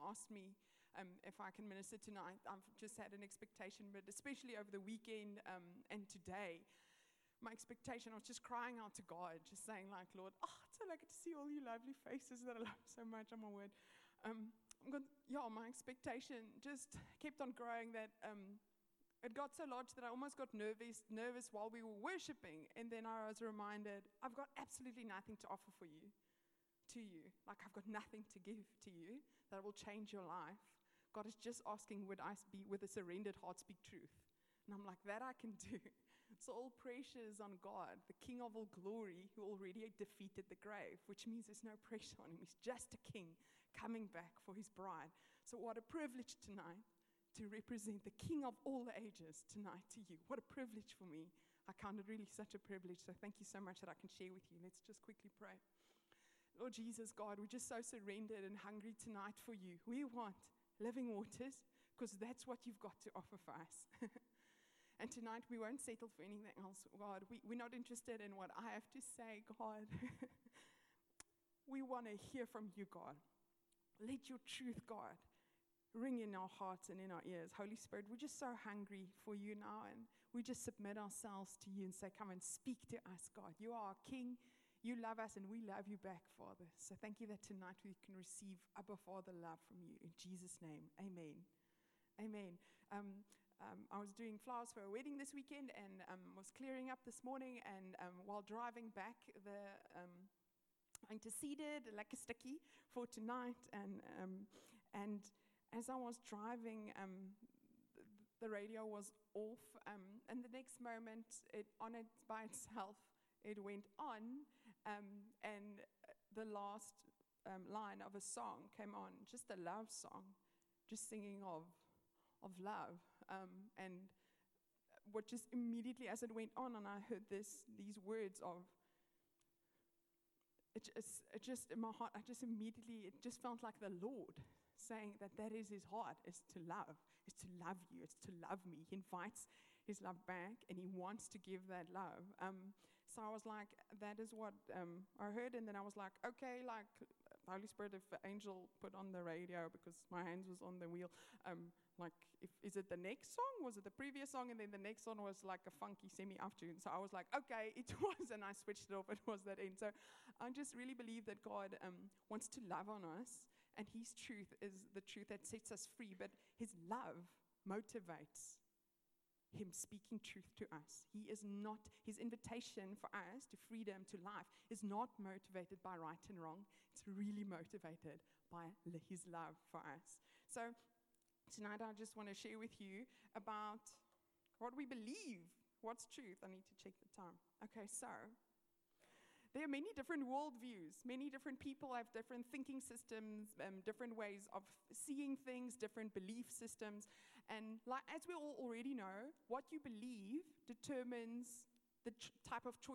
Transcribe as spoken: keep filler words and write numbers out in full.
asked me um, if I can minister tonight. I've just had an expectation, but especially over the weekend um, and today, my expectation, I was just crying out to God, just saying like, Lord, oh, it's so lucky to see all you lovely faces that I love so much, oh my word. Um, I'm going, yeah, my expectation just kept on growing that um, it got so large that I almost got nervous, nervous while we were worshiping. And then I was reminded, I've got absolutely nothing to offer for you, to you. Like I've got nothing to give to you that will change your life. God is just asking, would I be with a surrendered heart speak truth? And I'm like, that I can do. So all pressure is on God, the King of all glory, who already defeated the grave, which means there's no pressure on him. He's just a king coming back for his bride. So what a privilege tonight to represent the King of all the ages tonight to you. What a privilege for me. I count it really such a privilege. So thank you so much that I can share with you. Let's just quickly pray. Lord Jesus, God, we're just so surrendered and hungry tonight for you. We want living waters because that's what you've got to offer for us. And tonight we won't settle for anything else, God. We, we're not interested in what I have to say, God. We want to hear from you, God. Let your truth, God, ring in our hearts and in our ears. Holy Spirit, we're just so hungry for you now, and we just submit ourselves to you and say, come and speak to us, God. You are our King. You love us, and we love you back, Father. So thank you that tonight we can receive Abba, Father, love from you. In Jesus' name, amen. Amen. Um, Um, I was doing flowers for a wedding this weekend and um, was clearing up this morning, and um, while driving back, the um, I interceded like a sticky for tonight, and um, and as I was driving, um, the, the radio was off, um, and the next moment, it on it by itself, it went on, um, and the last um, line of a song came on, just a love song, just singing of. of love, um, and what just immediately as it went on, and I heard this, these words of, it just, it just in my heart, I just immediately, it just felt like the Lord saying that that is his heart, is to love, is to love you, it's to love me. He invites his love back, and he wants to give that love. Um, so I was like, that is what um, I heard, and then I was like, okay, like, the Holy Spirit, if the angel put on the radio, because my hands was on the wheel, um, like, if, is it the next song? Was it the previous song? And then the next song was like a funky semi-afternoon. So I was like, okay, it was, and I switched it off. It was that end. So I just really believe that God um, wants to love on us, and his truth is the truth that sets us free, but his love motivates him speaking truth to us. He is not, his invitation for us to freedom, to life, is not motivated by right and wrong. It's really motivated by his love for us. So tonight I just want to share with you about what we believe, what's truth. I need to check the time. Okay, so there are many different worldviews. Many different people have different thinking systems, um, different ways of seeing things, different belief systems. And like, as we all already know, what you believe determines the ch- type of choice